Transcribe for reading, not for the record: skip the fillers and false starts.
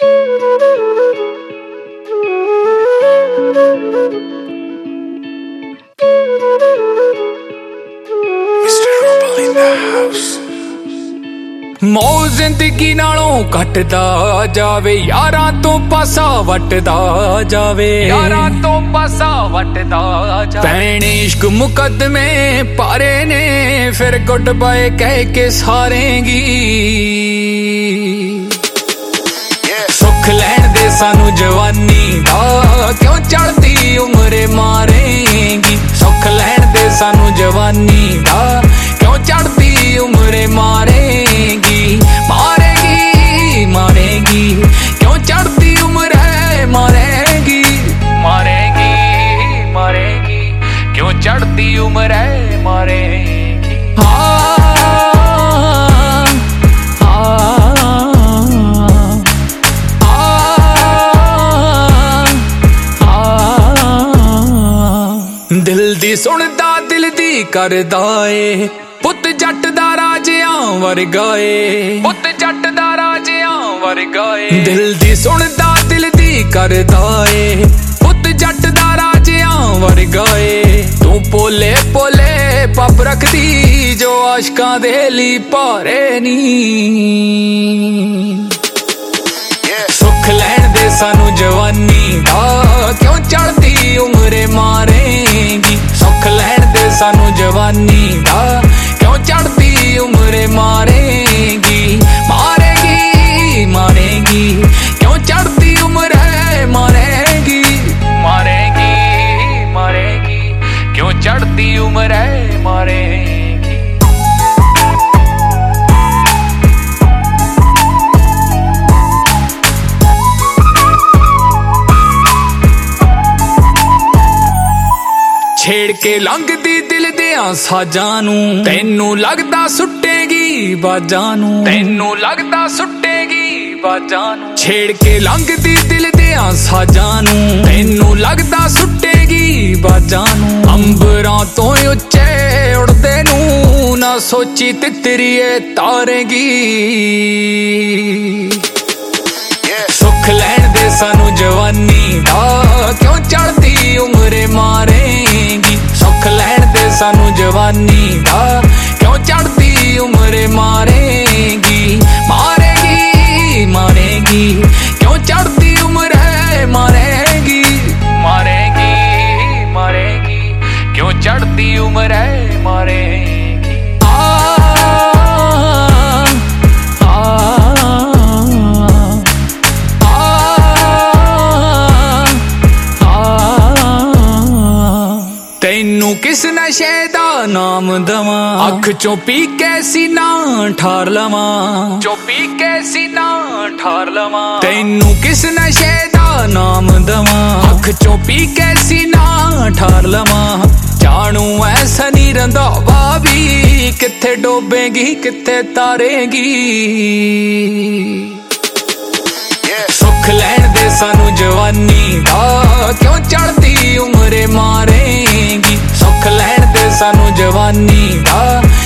ਮੌ ਜ਼ਿੰਦਗੀ ਨਾਲੋਂ ਘਟਦਾ ਜਾਵੇ, ਯਾਰਾਂ ਤੋਂ ਪਾਸਾ ਵਟਦਾ ਜਾਵੇ, ਯਾਰਾਂ ਤੋਂ ਪਾਸਾ ਵਟਦਾ ਜਾਵੇ। ਭੈਣ ਇਸ਼ਕ ਮੁਕੱਦਮੇ ਪਾਰੇ ਨੇ, ਫਿਰ ਗੁੱਡ ਬਾਏ ਕਹਿ ਕੇ ਸਾਰੇਂਗੀ। ਸੁੱਖ ਲੈਣ ਦੇ ਸਾਨੂੰ ਜਵਾਨੀ ਦਾ, ਕਿਉਂ ਚੜ੍ਹਦੀ ਉਮਰੇ ਮਾਰੇਂਗੀ। ਸੁੱਖ ਲੈਣ ਦੇ ਸਾਨੂੰ ਜਵਾਨੀ ਦਾ, ਕਿਉਂ ਚੜ੍ਹਦੀ ਉਮਰੇ ਮਾਰੇਂਗੀ। ਮਾਰੇਗੀ ਮਾਰੇਗੀ, ਕਿਉਂ ਚੜ੍ਹਦੀ ਉਮਰ ਹੈ ਮਾਰੇਗੀ। ਮਾਰੇਗੀ ਮਾਰੇਗੀ, ਕਿਉਂ ਚੜ੍ਹਦੀ ਉਮਰ ਹੈ ਮਾਰੇਗੀ। ਦਿਲ ਦੀ ਸੁਣਦਾ ਦਿਲ ਦੀ ਕਰਦਾ ਏ, ਪੁੱਤ ਜੱਟ ਦਾ ਰਾਜਿਆਂ ਵਰਗਾ ਏ, ਪੁੱਤ ਜੱਟ ਦਾ ਰਾਜਿਆਂ ਵਰਗਾ ਏ। ਦਿਲ ਦੀ ਸੁਣਦਾ ਦਿਲ ਦੀ ਕਰਦਾ ਏ, ਪੁੱਤ ਜੱਟ ਦਾ ਰਾਜਿਆਂ ਵਰਗਾ ਏ। ਤੂੰ ਪੋਲੇ ਪੋਲੇ ਪੱਪ ਰੱਖਦੀ, ਜੋ ਆਸ਼ਕਾਂ ਦੇ ਲਈ ਭਾਰੇ ਨੀ। ਸੁੱਖ ਲੈਣ ਦੇ ਸਾਨੂੰ ਜਵਾਨੀ ਦਾ, ਕਿਉਂ ਚੜ੍ਹਦੀ ਉਮਰੇ ਮਾਰੇਂਗੀ। ਸੁੱਖ ਲੈਣ ਦੇ ਸਾਨੂੰ ਜਵਾਨੀ ਦਾ, ਕਿਉਂ ਚੜ੍ਹਦੀ ਉਮਰੇ ਮਾਰੇਂਗੀ। ਮਾਰੇਗੀ ਮਾਰੇਗੀ, ਕਿਉਂ ਚੜ੍ਹਦੀ ਉਮਰ ਹੈ ਮਾਰੇਗੀ। ਮਾਰੇਗੀ ਮਾਰੇਗੀ, ਕਿਉਂ ਚੜ੍ਹਦੀ ਉਮਰ ਹੈ ਮਾਰੇਗੀ। ਛੇੜ ਕੇ ਲੰਘਦੀ ਦਿਲ ਦਿਆਂ ਸਾਜਾਂ ਨੂੰ, ਤੈਨੂੰ ਲੱਗਦਾ ਸੁੱਟੇਗੀ ਬਾਜਾਂ ਨੂੰ। ਤੈਨੂੰ ਲੱਗਦਾ ਸੁੱਟੇਗੀ ਬਾਜਾਂ ਨੂੰ। ਛੇੜ ਕੇ ਲੰਘਦੀ ਦਿਲ ਦਿਆਂ ਸਾਜਾਂ ਨੂੰ, ਤੈਨੂੰ ਲੱਗਦਾ ਸੁੱਟੇਗੀ ਬਾਜਾਂ ਨੂੰ। ਅੰਬਰਾਂ ਤੋਂ ਉੱਚੇ ਉੜਦੇ ਨੂੰ, ਨਾ ਸੋਚੀ ਤਿਤਰੀਏ ਤਾਰੇਗੀ। ਸੁੱਖ ਲੈਣ ਦੇ ਸਾਨੂੰ ਜਵਾਨੀ ਦਾ, ਕਿਉਂ ਚੜ੍ਹਦੀ ਉਮਰੇ ਮਾਰੇਂਗੀ। ਸੁੱਖ ਲੈਣ ਦੇ ਸਾਨੂੰ ਜਵਾਨੀ ਦਾ, ਕਿਉਂ ਚੜ੍ਹਦੀ ਉਮਰੇ ਮਾਰੇਂਗੀ। ਮਾਰੇਗੀ ਮਾਰੇਗੀ, ਕਿਉਂ ਚੜ੍ਹਦੀ ਉਮਰ ਹੈ ਮਾਰੇਗੀ। ਮਾਰੇਗੀ ਮਾਰੇਗੀ, ਕਿਉਂ ਚੜ੍ਹਦੀ ਉਮਰ ਹੈ ਮਾਰੇਗੀ। ਤੈਨੂੰ ਕਿਸ ਨਸ਼ੇ ਦਾ ਨਾਮ ਦਵਾਂ, ਅੱਖ ਚੋਂ ਪੀ ਕੇ ਸੀਨਾ ਠਾਰ ਲਵਾਂ। ਚੋਂ ਪੀ ਕੇ ਸੀਨਾ ਠਾਰ ਲਵਾਂ। ਤੈਨੂੰ ਕਿਸ ਨਸ਼ੇ ਦਾ ਨਾਮ ਦਵਾਂ, ਅੱਖ ਚੋਂ ਪੀ ਕੇ ਸੀਨਾ ਠਾਰ ਲਵਾਂ। ਜਾਣੂ ਐਸਾ ਨੀ ਰੰਧਾਵਾ ਵੀ, ਕਿੱਥੇ ਡੋਬੇਗੀ ਕਿੱਥੇ ਤਾਰੇਗੀ। ਸੁੱਖ ਲੈਣ ਦੇ ਸਾਨੂੰ ਜਵਾਨੀ ਦਾ, ਕਿਉਂ ਚੜ੍ਹਦੀ ਉਮਰੇ ਮਾਰੇਂਗੀ। ਸੁੱਖ ਲੈਣ ਦੇ ਸਾਨੂੰ ਜਵਾਨੀ ਦਾ,